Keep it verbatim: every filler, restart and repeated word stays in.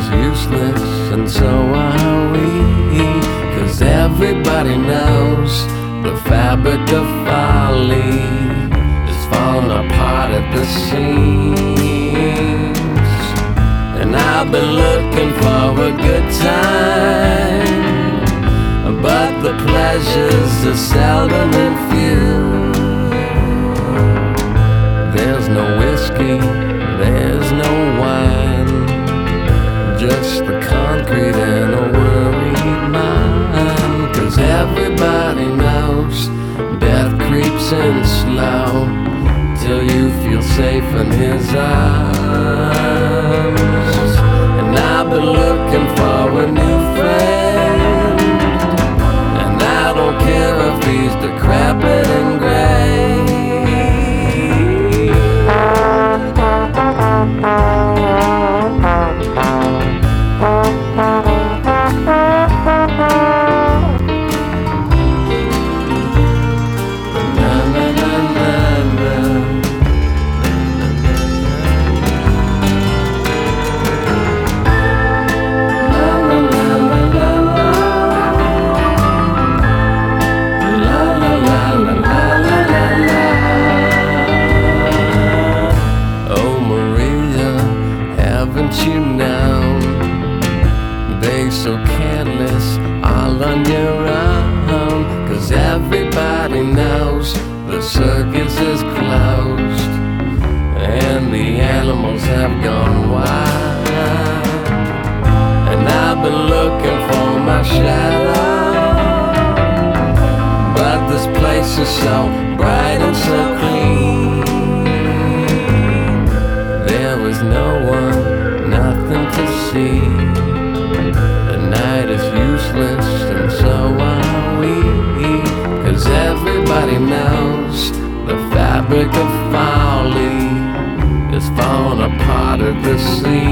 useless, and so are we. Cause everybody knows the fabric of folly is falling apart at the seams. And I've been looking for a good time, but the pleasures are seldom and few. There's no whiskey, there's no wine, just the concrete and a worried mind. Cause everybody knows death creeps in slow till you feel safe in his arms. And I've been looking for a new friend, and I don't care if he's decrepit and gray. You know, they so careless, all on your own. Cause everybody knows the circus is closed and the animals have gone wild. And I've been looking for my shadow, but this place is so bright and so clean. There is no one, nothing to see. The night is useless, and so are we. Cause everybody knows the fabric of folly is falling apart at the seams.